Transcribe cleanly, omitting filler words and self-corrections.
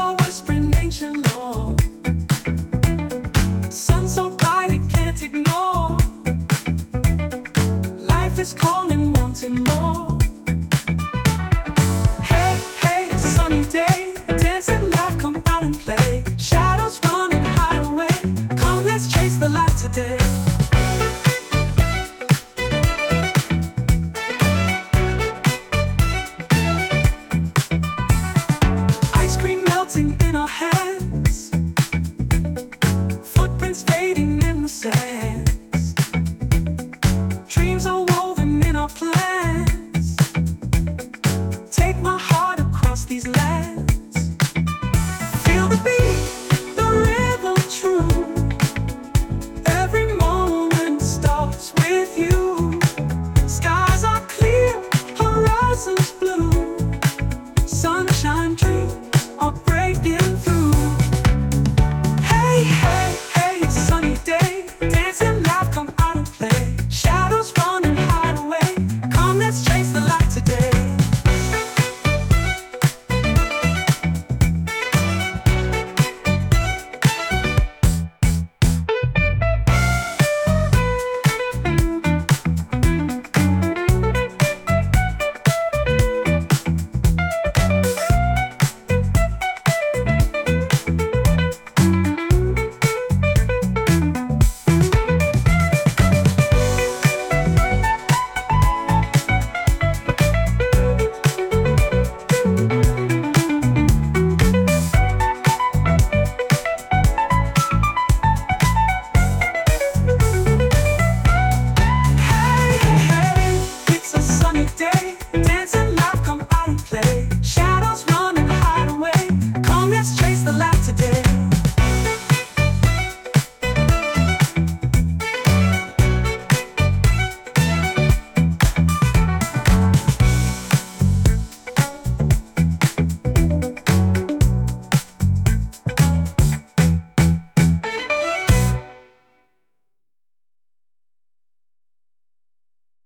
are whispering ancient lore. Sun so bright it can't ignore. Life is calling, wanting more. Hey, hey, it's a sunny day. Dance and laugh, come out and play. Shadows run and hide away. Come, let's chase the light today. Ice cream melting in our hands.